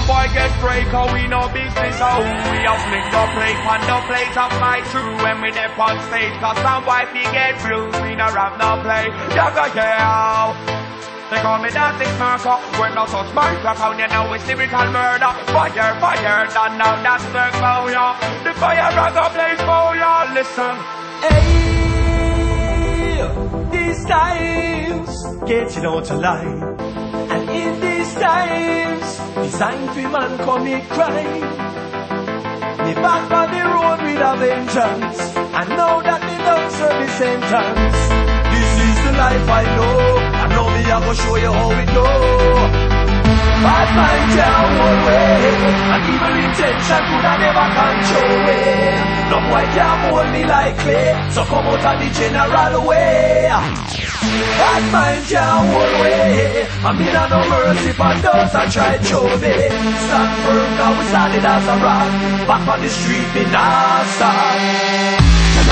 Some boy get break, how we no business, how we a flick the plate, on the plate of my true when we dip on stage. Cause some boy fi get blues, we no rap no play. Yaga yeah. They call me that six marker. When no touch my clock, how you know it's lyrical murder. Fire, fire, done now that's the fire. The fire ragga blaze for ya. Listen. Hey, these times get you out to lie. And in these times, designed for man commit crime. Me back on the road with a vengeance. And now that me done serve the sentence. This is the life I know. And now me I go show you how it go. Bad mind can't hold way. And evil intention could I never control it. No boy can't mold me like clay. So come out of the general way. Bad mind can't hold way. I mean I no mercy for those that try to show me. Stand firm now we solid as a rock. Back on the street me nah stop.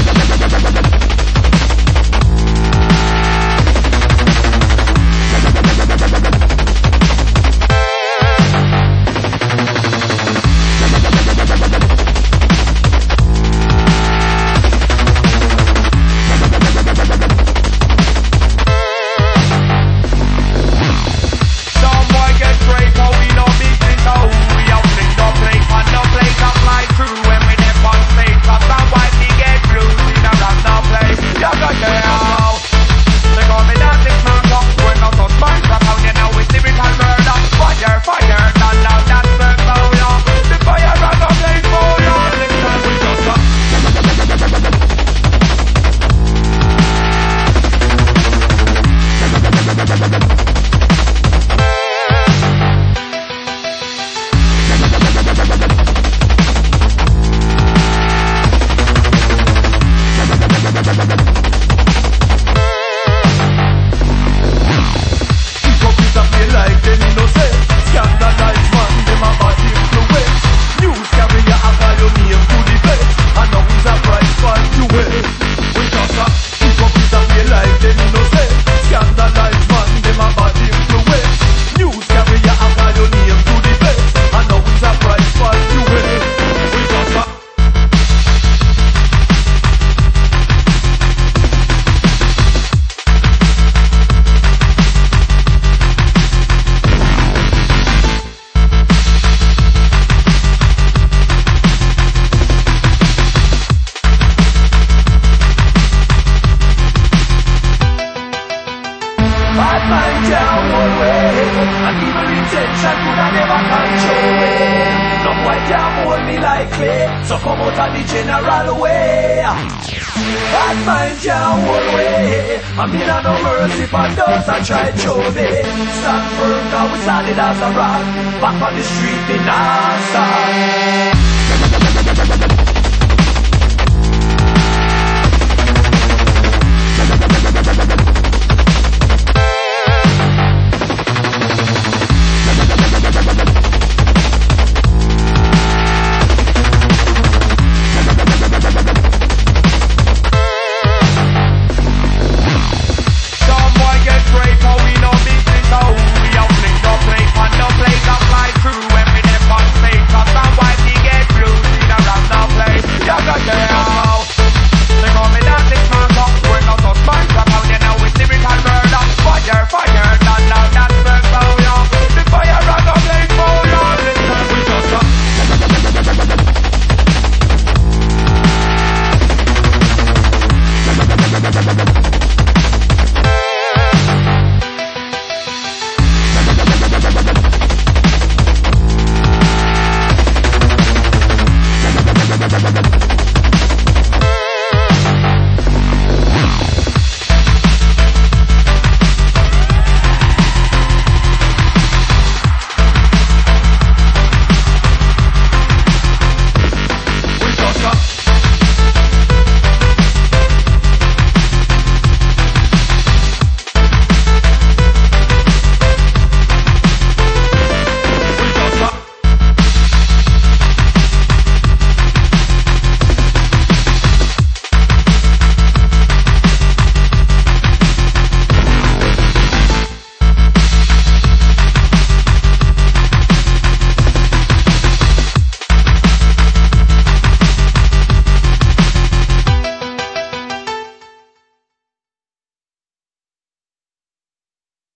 Bad mind can't hold way. And evil intention could I never control it. No boy can't mold me like clay. So come out of the general way. Bad mind can't hold way. I mean I no mercy for those that try to show me. Stand firm now we solid as a rock. Back on the street me nah stop.